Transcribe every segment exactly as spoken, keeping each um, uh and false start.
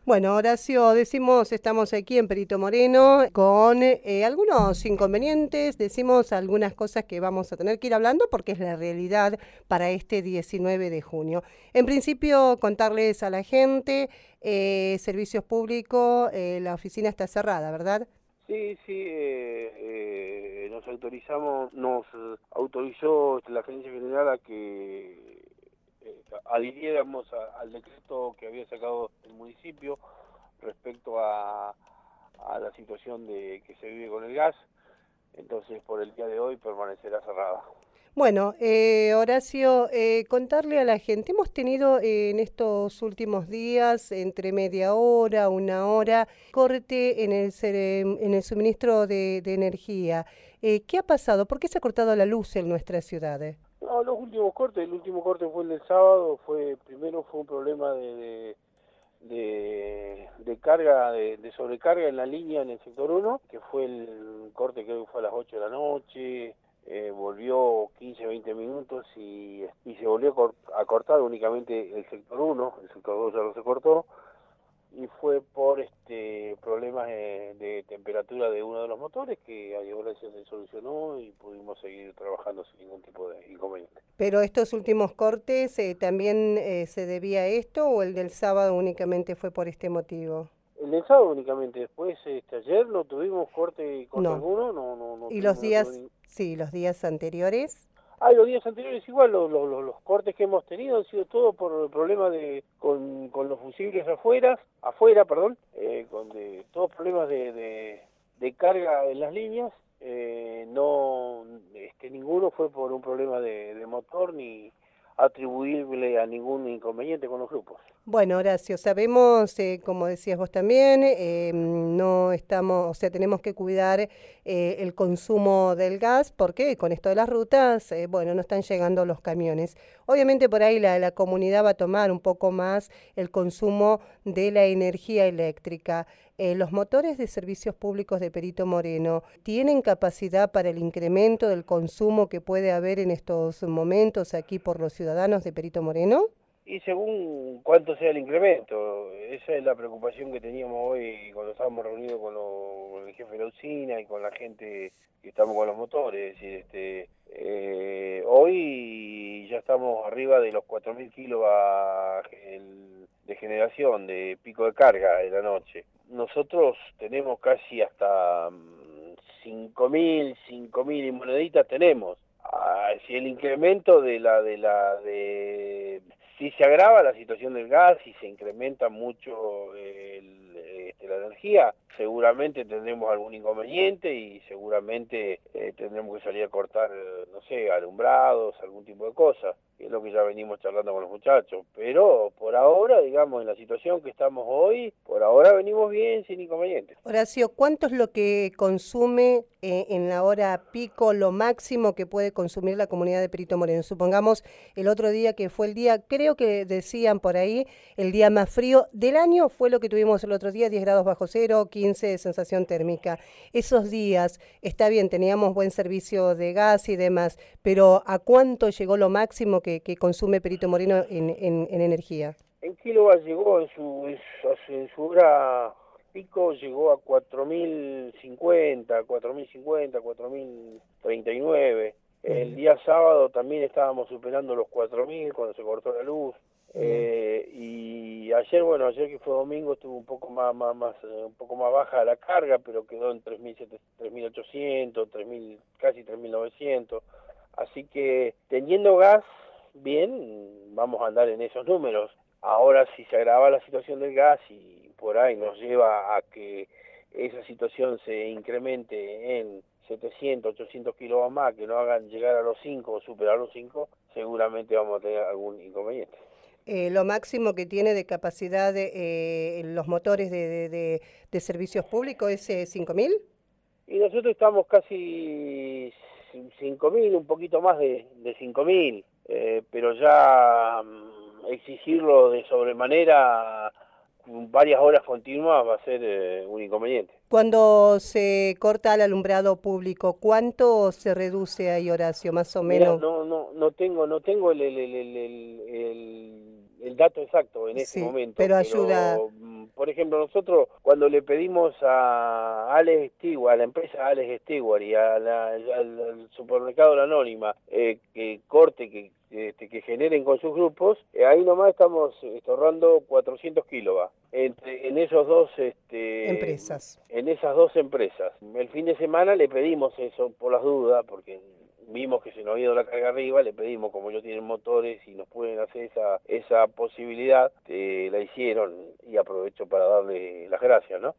Bueno, Horacio, decimos, estamos aquí en Perito Moreno con eh, algunos inconvenientes, decimos algunas cosas que vamos a tener que ir hablando porque es la realidad para este diecinueve de junio. En principio, contarles a la gente, eh, servicios públicos, eh, la oficina está cerrada, ¿verdad? Sí, sí, eh, eh, nos autorizamos, nos eh, autorizó la Agencia General a que eh, adhiriéramos a- al decreto que había sacado el municipio respecto a, a la situación de que se vive con el gas. Entonces, por el día de hoy permanecerá cerrada. Bueno, eh, Horacio, eh, contarle a la gente, hemos tenido eh, en estos últimos días, entre media hora, una hora, corte en el, sere- en el suministro de, de energía. Eh, ¿qué ha pasado? ¿Por qué se ha cortado la luz en nuestras ciudades? No, los últimos cortes, el último corte fue el del sábado, fue primero fue un problema de, de, de, de carga, de, de sobrecarga en la línea en el sector uno, que fue el corte que fue a las ocho de la noche, eh, volvió quince, veinte minutos y, y se volvió a, cor a cortar únicamente el sector uno, el sector dos ya no se cortó, y fue por este problemas de, de temperatura de uno de los motores que a gracia se solucionó y pudimos seguir trabajando sin ningún tipo de inconveniente. Pero estos últimos cortes, eh, ¿también eh, se debía a esto o el del sábado únicamente fue por este motivo? El del sábado únicamente, después este, ayer no tuvimos corte corte No. alguno, no no no ¿Y los tuvimos no tuvimos días, ni... sí, los días anteriores? Ah, y los días anteriores igual, los, los, los, los cortes que hemos tenido han sido todo por el problema de con, con los fusibles afuera, afuera, perdón, eh, con de, todos problemas de, de, de carga en las líneas, eh, no, este, ninguno fue por un problema de, de motor ni atribuible a ningún inconveniente con los grupos. Bueno, Horacio, sabemos, eh, como decías vos también, eh, no estamos, o sea, tenemos que cuidar eh, el consumo del gas, porque con esto de las rutas, eh, bueno, no están llegando los camiones. Obviamente por ahí la, la comunidad va a tomar un poco más el consumo de la energía eléctrica. Eh, los motores de servicios públicos de Perito Moreno tienen capacidad para el incremento del consumo que puede haber en estos momentos aquí por los ciudadanos de Perito Moreno. Y según cuánto sea el incremento, esa es la preocupación que teníamos hoy cuando estábamos reunidos con, lo, con el jefe de la usina y con la gente que estamos con los motores. Es decir, este, eh, hoy ya estamos arriba de los cuatro mil kilos a, el, de generación, de pico de carga de la noche. Nosotros tenemos casi hasta cinco mil, cinco mil y moneditas tenemos. Ah, si el incremento de la de la de si se agrava la situación del gas y se incrementa mucho el, este, la energía, seguramente tendremos algún inconveniente y seguramente eh, tendremos que salir a cortar, no sé, alumbrados, algún tipo de cosas, que es lo que ya venimos charlando con los muchachos. Pero por ahora, digamos, en la situación que estamos hoy, por ahora venimos bien, sin inconvenientes. Horacio, ¿cuánto es lo que consume eh, en la hora pico, lo máximo que puede consumir la comunidad de Perito Moreno? Supongamos el otro día que fue el día, creo que decían por ahí, el día más frío del año fue lo que tuvimos el otro día, diez grados bajo cero, quince de sensación térmica. Esos días, está bien, teníamos buen servicio de gas y demás, pero ¿a cuánto llegó lo máximo que, que consume Perito Moreno en, en, en energía? En kilowatt llegó en su, en su, en su hora pico, llegó a cuatro mil cincuenta, cuatro mil cincuenta, cuatro mil treinta y nueve. El Bien, día sábado también estábamos superando los cuatro mil cuando se cortó la luz. bien. Eh, y ayer, bueno, ayer que fue domingo estuvo un poco más, más, más eh, un poco más baja la carga, pero quedó en tres mil ochocientos, tres mil, casi tres mil novecientos. Así que teniendo gas, bien, vamos a andar en esos números. Ahora si se agrava la situación del gas y por ahí nos lleva a que esa situación se incremente en setecientos, ochocientos kilovatios más, que no hagan llegar a los cinco o superar los cinco, seguramente vamos a tener algún inconveniente. Eh, lo máximo que tiene de capacidad de, eh, los motores de, de, de, de servicios públicos es eh, cinco mil. Y nosotros estamos casi cinco mil, un poquito más de, de cinco mil, eh, pero ya um, exigirlo de sobremanera varias horas continuas va a ser eh, un inconveniente. Cuando se corta el alumbrado público, ¿cuánto se reduce ahí, Horacio, más o Mira, menos? no, no, no tengo, no tengo el, el, el, el, el, el dato exacto en este Sí, momento, pero ayuda. pero por ejemplo, nosotros cuando le pedimos a Alex Stewart, a la empresa Alex Stewart y a la, al, al supermercado La Anónima, eh, que corte, que Este, que generen con sus grupos, eh, ahí nomás estamos este, ahorrando cuatrocientos kilovatios entre en esos dos este, empresas. En esas dos empresas. El fin de semana le pedimos eso por las dudas, porque vimos que se nos había ido la carga arriba, le pedimos, como ellos tienen motores y nos pueden hacer esa esa posibilidad, eh, la hicieron, y aprovecho para darle las gracias, ¿no?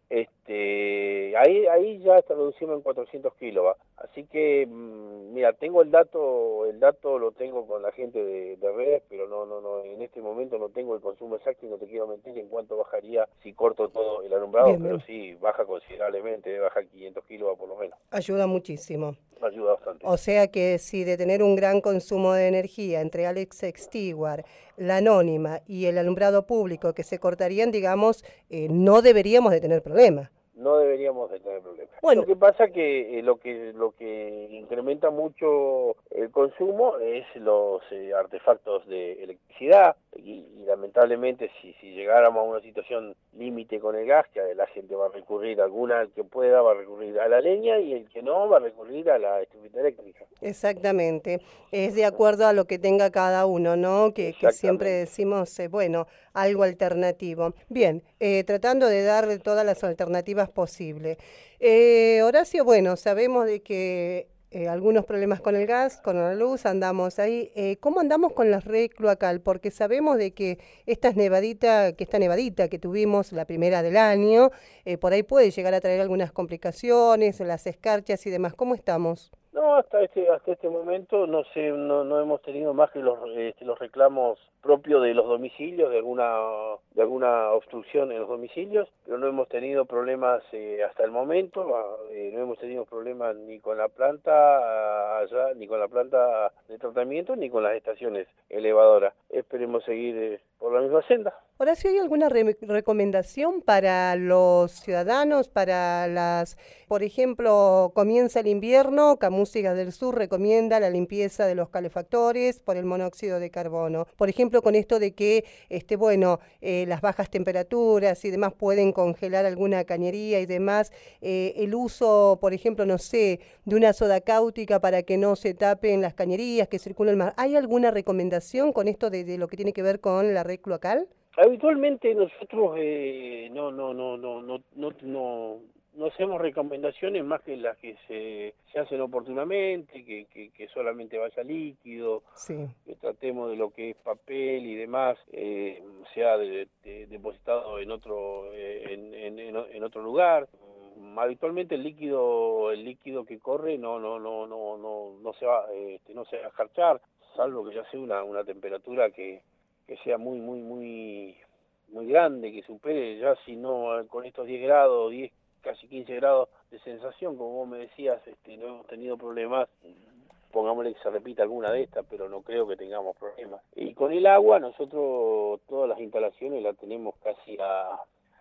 Este, ahí ahí ya está reduciendo en cuatrocientos kilovatios, así que, mira, tengo el dato, el dato lo tengo con la gente de, de redes, pero no, no, no, en este momento no tengo el consumo exacto y no te quiero mentir en cuánto bajaría si corto todo el alumbrado, bien, pero bien. Sí, baja considerablemente, baja quinientos kilovatios por lo menos. Ayuda muchísimo. Ayuda bastante. O sea que si de tener un gran consumo de energía entre Alex Stewart, La Anónima y el alumbrado público que se cortarían, digamos, eh, no deberíamos de tener problemas. No deberíamos de tener problemas. Bueno, lo que pasa que eh, lo que lo que incrementa mucho el consumo es los eh, artefactos de electricidad y, y lamentablemente si, si llegáramos a una situación límite con el gas, que la gente va a recurrir, alguna que pueda va a recurrir a la leña y el que no va a recurrir a la estufa eléctrica. Exactamente, es de acuerdo a lo que tenga cada uno, ¿no? Que, que siempre decimos, eh, bueno, algo alternativo. Bien, eh, tratando de darle todas las alternativas posibles. Eh, Horacio, bueno, sabemos de que eh, algunos problemas con el gas, con la luz, andamos ahí. Eh, ¿Cómo andamos con la red cloacal? Porque sabemos de que esta nevadita, que esta nevadita que tuvimos, la primera del año, eh, por ahí puede llegar a traer algunas complicaciones, las escarchas y demás. ¿Cómo estamos? No, hasta este hasta este momento no sé, no, no hemos tenido más que los este, los reclamos propios de los domicilios, de alguna de alguna obstrucción en los domicilios, pero no hemos tenido problemas eh, hasta el momento, eh, no hemos tenido problemas ni con la planta allá, ni con la planta de tratamiento, ni con las estaciones elevadoras. Esperemos seguir eh, por la misma senda. Horacio, ¿hay alguna re recomendación para los ciudadanos, para las, por ejemplo, comienza el invierno, Camúsica del Sur recomienda la limpieza de los calefactores por el monóxido de carbono? Por ejemplo, con esto de que, este, bueno, eh, las bajas temperaturas y demás pueden congelar alguna cañería y demás, eh, el uso, por ejemplo, no sé, de una soda cáustica para que no se tapen las cañerías, que circulen más. ¿Hay alguna recomendación con esto de, de lo que tiene que ver con la red cloacal? Habitualmente nosotros eh, no, no, no, no, no, no, no, no hacemos recomendaciones más que las que se, se hacen oportunamente, que, que, que solamente vaya líquido, sí, que tratemos de lo que es papel y demás, eh, sea de, de, depositado en otro, eh, en, en, en otro lugar. Habitualmente el líquido, el líquido que corre no, no, no, no, no, no se va, este, no se va a escarchar, salvo que ya sea una, una temperatura que que sea muy, muy, muy, muy grande, que supere ya, si no, con estos diez grados, diez, casi quince grados de sensación, como vos me decías, este, no hemos tenido problemas, pongámosle que se repita alguna de estas, pero no creo que tengamos problemas. Y con el agua, nosotros todas las instalaciones las tenemos casi a,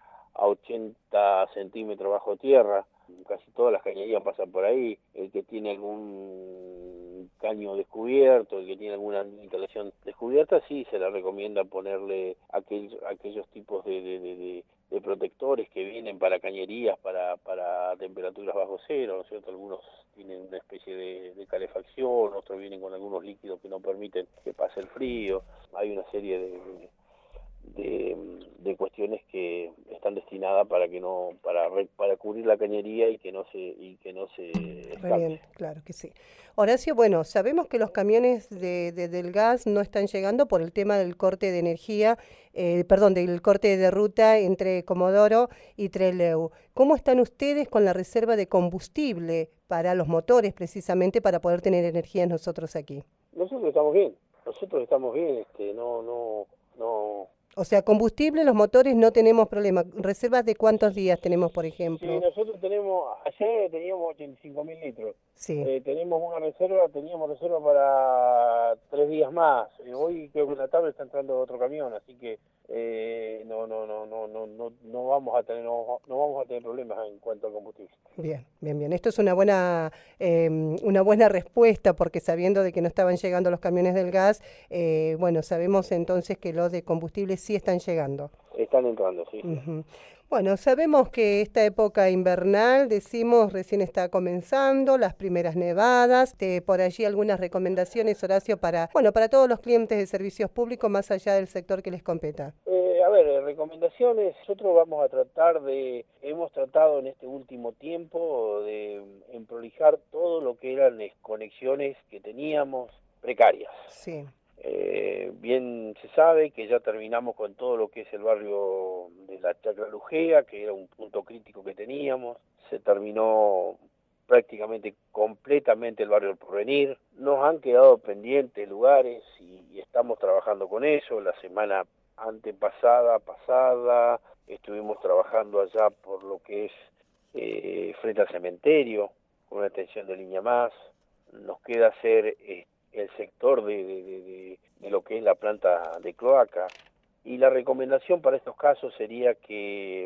a ochenta centímetros bajo tierra, casi todas las cañerías pasan por ahí, el que tiene algún caño descubierto, el que tiene alguna instalación descubierta, sí se le recomienda ponerle aquel, aquellos tipos de, de, de, de protectores que vienen para cañerías, para, para temperaturas bajo cero, ¿no es cierto? Algunos tienen una especie de, de calefacción, otros vienen con algunos líquidos que no permiten que pase el frío, hay una serie de, de, de cuestiones que están destinadas para que no, para para cubrir la cañería y que no se y que no se escape. Bien, claro que sí. Horacio, bueno, sabemos que los camiones de, de, del gas no están llegando por el tema del corte de energía, eh, perdón, del corte de ruta entre Comodoro y Trelew. ¿Cómo están ustedes con la reserva de combustible para los motores, precisamente para poder tener energía nosotros aquí? Nosotros estamos bien, nosotros estamos bien, este, no, no, no. O sea, combustible, los motores no tenemos problema. ¿Reservas de cuántos días tenemos, por ejemplo? Sí, nosotros tenemos, ayer teníamos ochenta y cinco mil litros. Sí. Eh, tenemos una reserva, teníamos reserva para tres días más. Eh, hoy creo que en la tarde está entrando otro camión, así que eh, no, no, no, no, no, no, no vamos a tener, no, no vamos a tener problemas en cuanto al combustible. Bien, bien, bien. Esto es una buena, eh, una buena respuesta porque sabiendo de que no estaban llegando los camiones del gas, eh, bueno, sabemos entonces que los de combustible sí están llegando. Están entrando, sí, sí. Uh-huh. Bueno, sabemos que esta época invernal, decimos, recién está comenzando, las primeras nevadas, de, por allí algunas recomendaciones, Horacio, para, bueno, para todos los clientes de servicios públicos más allá del sector que les competa. Eh, a ver, recomendaciones, nosotros vamos a tratar de, hemos tratado en este último tiempo de emprolijar todo lo que eran conexiones que teníamos precarias. Sí. Eh, bien se sabe que ya terminamos con todo lo que es el barrio de la Chacra Lujea, que era un punto crítico que teníamos, se terminó prácticamente completamente el barrio del Porvenir, nos han quedado pendientes lugares y, y estamos trabajando con eso. La semana antepasada, pasada, estuvimos trabajando allá por lo que es eh, frente al cementerio, con una extensión de línea más, nos queda hacer eh, el sector de, de, de, de lo que es la planta de cloaca, y la recomendación para estos casos sería que,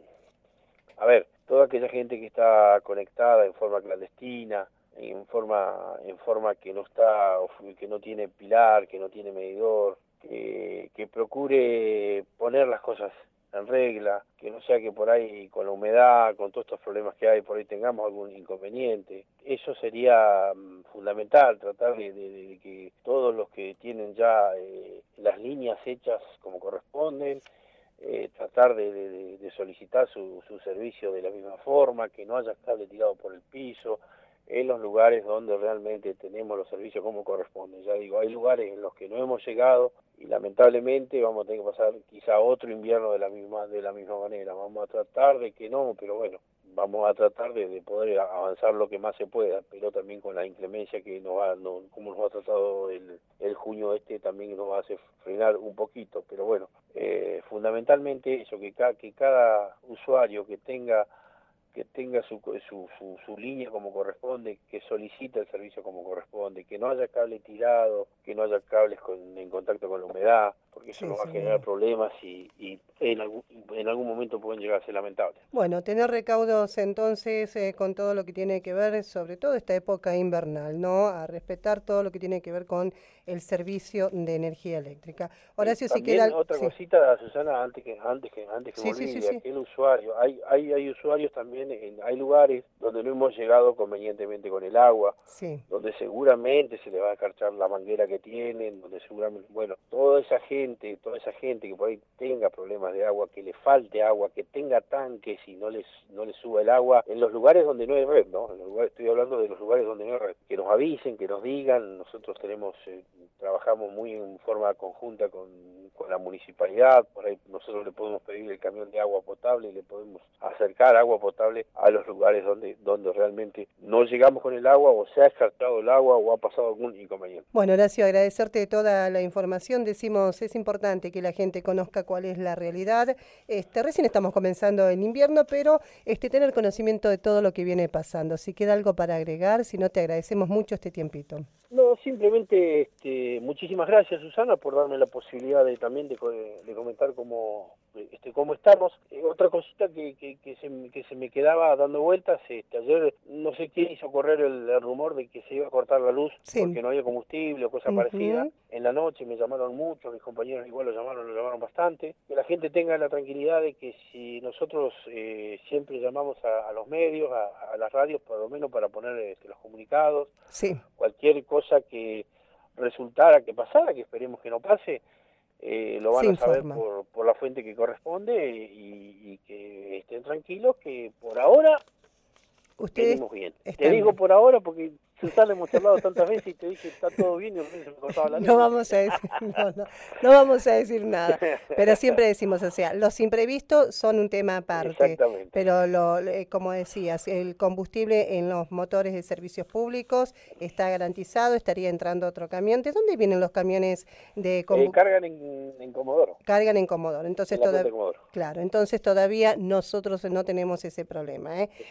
a ver, toda aquella gente que está conectada en forma clandestina, en forma, en forma que no está, que no tiene pilar, que no tiene medidor, que, que procure poner las cosas en regla, que no sea que por ahí con la humedad, con todos estos problemas que hay, por ahí tengamos algún inconveniente. Eso sería um, fundamental, tratar de, de, de que todos los que tienen ya eh, las líneas hechas como corresponden, eh, tratar de, de, de solicitar su, su servicio de la misma forma, que no haya cable tirado por el piso, en los lugares donde realmente tenemos los servicios como corresponde. Ya digo, hay lugares en los que no hemos llegado y lamentablemente vamos a tener que pasar quizá otro invierno de la misma de la misma manera. Vamos a tratar de que no, pero bueno, vamos a tratar de, de poder avanzar lo que más se pueda, pero también con la inclemencia que nos va, no, como nos ha tratado el, el junio este, también nos va a hacer frenar un poquito, pero bueno, eh, fundamentalmente eso, que, ca, que cada usuario que tenga que tenga su, su, su, su línea como corresponde, que solicite el servicio como corresponde, que no haya cable tirado, que no haya cables con, en contacto con la humedad, porque eso Sí, nos va sí, a generar bien. problemas y, y en, algún, en algún momento pueden llegar a ser lamentables. Bueno, tener recaudos entonces eh, con todo lo que tiene que ver, sobre todo esta época invernal, ¿no? A respetar todo lo que tiene que ver con el servicio de energía eléctrica. Sí, Horacio, si también queda... otra Sí, cosita, Susana, antes que antes que antes que me sí, sí, sí, olvide, sí. aquel usuario, hay hay hay usuarios también, en, hay lugares donde no hemos llegado convenientemente con el agua, Sí. donde seguramente se le va a escarchar la manguera que tienen, donde seguramente, bueno, toda esa gente, toda esa gente que por ahí tenga problemas de agua, que le falte agua, que tenga tanques y no les no les suba el agua, en los lugares donde no hay red, ¿no? En los lugares, estoy hablando de los lugares donde no hay red, que nos avisen, que nos digan. Nosotros tenemos, eh, trabajamos muy en forma conjunta con, con la municipalidad, por ahí nosotros le podemos pedir el camión de agua potable y le podemos acercar agua potable a los lugares donde, donde realmente no llegamos con el agua, o se ha escarchado el agua o ha pasado algún inconveniente. Bueno, Horacio, agradecerte toda la información. Decimos, es importante que la gente conozca cuál es la realidad. Este, recién estamos comenzando el invierno, pero este, tener conocimiento de todo lo que viene pasando. Si queda algo para agregar, si no, te agradecemos mucho este tiempito. No, simplemente este, muchísimas gracias, Susana, por darme la posibilidad de también de, de comentar cómo, este, cómo estamos. Eh, otra cosita que, que, que, se, que se me quedaba dando vueltas, este, ayer no sé quién hizo correr el, el rumor de que se iba a cortar la luz Sí. porque no había combustible o cosa Uh-huh. parecida. En la noche me llamaron mucho, mis compañeros igual lo llamaron, lo llamaron bastante. Que la gente tenga la tranquilidad de que si nosotros eh, siempre llamamos a, a los medios, a, a las radios, por lo menos para poner este, los comunicados, sí. cualquier cosa que resultara que pasara, que esperemos que no pase, eh, lo van Se a saber informa. por, por la fuente que corresponde, y, y que estén tranquilos que por ahora Ustedes venimos bien. están Te digo bien. por ahora porque, Susana, hemos charlado tantas veces y te dije está todo bien y se me cortaba la No lengua. vamos a decir, no, no, no vamos a decir nada, pero siempre decimos, o sea, los imprevistos son un tema aparte, Exactamente. pero lo, eh, como decías, el combustible en los motores de servicios públicos está garantizado, estaría entrando otro camión. ¿De dónde vienen los camiones de Eh, combustible? cargan en, en Comodoro. Cargan en Comodoro, entonces En la planta todavía, de Comodoro. claro, entonces todavía nosotros no tenemos ese problema, ¿eh? Es inconveniente.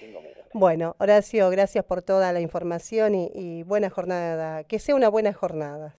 Bueno, Horacio, gracias por toda la información y, y buena jornada. Que sea una buena jornada.